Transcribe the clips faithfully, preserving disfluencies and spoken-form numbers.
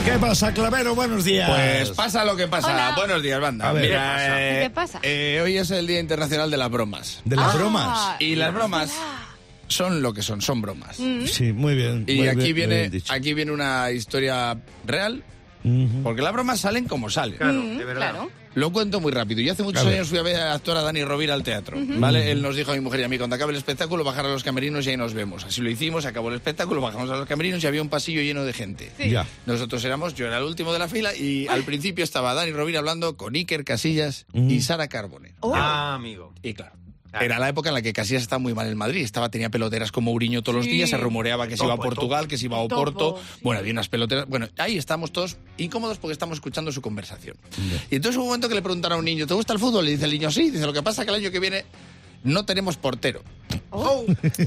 ¿Qué pasa, Clavero? Buenos días. Pues pasa lo que pasa. Hola. Buenos días, banda. A ver, Mira, ¿qué pasa? eh, ¿Qué pasa? eh, hoy es el Día Internacional de las Bromas. ¿De las Ah, bromas? Y las bromas son lo que son, son bromas. Sí, muy bien. Y muy aquí bien, muy viene bien dicho. aquí viene una historia real, Ujú. porque las bromas salen como salen. Mm, claro. Lo cuento muy rápido. Yo hace muchos A ver. años fui a ver al actor a Dani Rovira al teatro, ¿vale? Él nos dijo a mi mujer y a mí, cuando acabe el espectáculo, bajar a los camerinos y ahí nos vemos. Así lo hicimos, acabó el espectáculo, bajamos a los camerinos y había un pasillo lleno de gente. Sí. Ya. Nosotros éramos, yo era el último de la fila y al principio estaba Dani Rovira hablando con Iker Casillas y Sara Carbonero. Oh. Ah, amigo. Y claro, era la época en la que Casillas estaba muy mal en Madrid. Estaba, tenía peloteras como Uriño todos los Sí. días, se rumoreaba que se iba a Topo, Portugal, que se iba a Topo, Oporto. sí. Bueno, había unas peloteras. Bueno, ahí estamos todos incómodos porque estamos escuchando su conversación. Y entonces hubo un momento que le preguntaron a un niño, ¿te gusta el fútbol? Y dice el niño, sí. Dice, lo que pasa es que el año que viene no tenemos portero. Oh.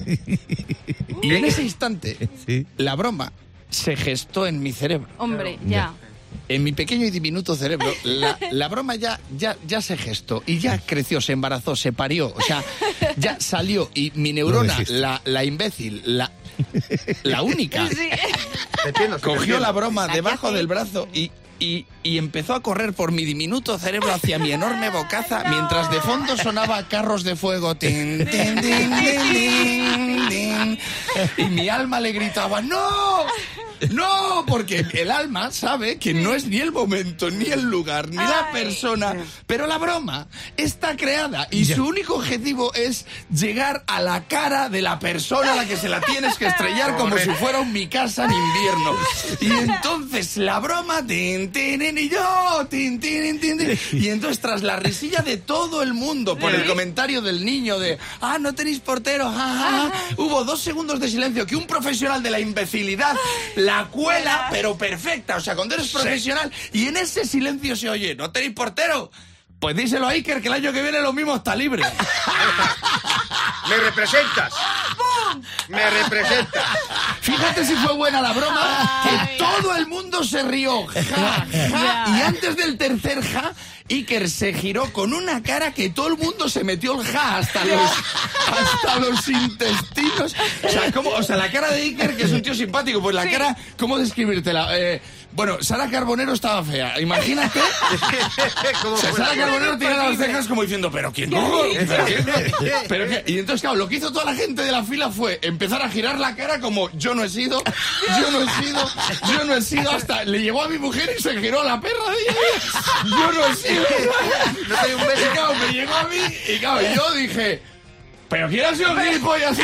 Y en ese instante, Sí. la broma se gestó en mi cerebro. Hombre, ya. En mi pequeño y diminuto cerebro, la, la broma ya, ya, ya se gestó y ya creció, se embarazó, se parió, o sea, ya salió y mi neurona, dijiste. la, la imbécil, la, la única, Sí. Te entiendo, te cogió entiendo. la broma La debajo que del hace- brazo y, y, y empezó a correr por mi diminuto cerebro hacia mi enorme bocaza, No. mientras de fondo sonaba Carros de Fuego. Tin, tin, tin, tin, tin, tin. Y mi alma le gritaba, ¡no! ¡No! Porque el alma sabe que no es ni el momento, ni el lugar, ni la Ay. persona, pero la broma está creada y su único objetivo es llegar a la cara de la persona a la que se la tienes que estrellar como si fuera un mi casa en invierno. Y entonces la broma, tin, tin, tin, y yo, tin, tin, tin, tin. Y entonces tras la risilla de todo el mundo por el comentario del niño de, ah, no tenéis portero, ja, ja, ja", hubo dos segundos de silencio que un profesional de la imbecilidad la cuela, pero perfecta, o sea, cuando eres profesional y en ese silencio se oye, ¿no tenéis portero? Pues díselo a Iker que el año que viene lo mismo está libre. Me representas. Me representas. Fíjate si fue buena la broma, que todo el mundo se rió, ja, ja, y antes del tercer ja, Iker se giró con una cara que todo el mundo se metió el ja hasta los, hasta los intestinos. O sea, ¿cómo? O sea, la cara de Iker, que es un tío simpático, pues la Sí. cara, ¿cómo describírtela? Eh, bueno, Sara Carbonero estaba fea, imagínate. ¿Cómo O sea, fue la Sara Carbonero tenía las cejas como diciendo, ¿pero quién no? ¿Pero quién no? ¿Pero qué? Y entonces, claro, lo que hizo toda la gente de la fila fue empezar a girar la cara como yo no he sido, yo no he sido, yo no he sido, hasta le llegó a mi mujer y se giró la perra de ella. Yo no he sido. No te doy un beso. Y claro, me llegó a mí y claro, yo dije... ¿Pero quién ha sido el gilipollas?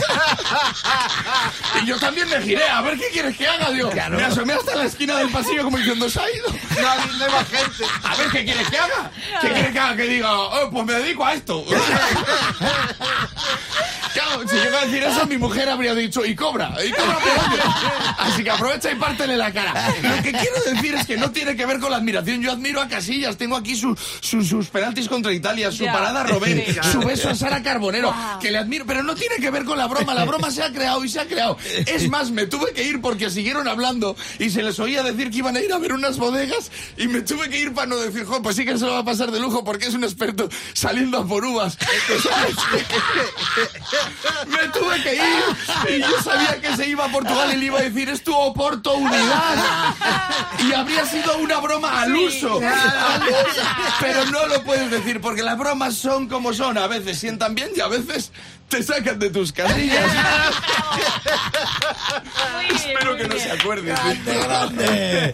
Y yo también me giré, a ver qué quieres que haga, digo. Me asomé hasta la esquina del pasillo como diciendo, se ha ido. No, no hay más gente. A ver, ¿qué quieres que haga? ¿Qué quieres que haga? Que diga, oh, pues me dedico a esto. Claro, si llega a decir eso, mi mujer habría dicho, y cobra, y cobra por año. Así que aprovecha y pártele la cara. Lo que quiero decir es que no tiene que ver con la admiración. Yo admiro a Casillas, tengo aquí su, su- sus penaltis contra Italia, su Ya. parada a Robben, Sí. su beso a Sara Carbonero, Wow. que le admiro, pero no tiene que ver con la broma. La broma se ha creado y se ha creado. Es más, me tuve que ir porque siguieron hablando y se les oía decir que iban a ir a ver unas bodegas y me tuve que ir para no decir, jo, pues sí que se lo va a pasar de lujo porque es un experto saliendo a por uvas. Me tuve que ir y yo sabía que se iba a Portugal y le iba a decir, es tu oportunidad. Y habría sido una broma al uso. Al uso. Pero no lo puedes decir porque las bromas son como son. A veces sientan bien y a veces te sacan de tus casillas. Muy bien, Espero muy que no bien. se acuerden. ¡Grande, grande!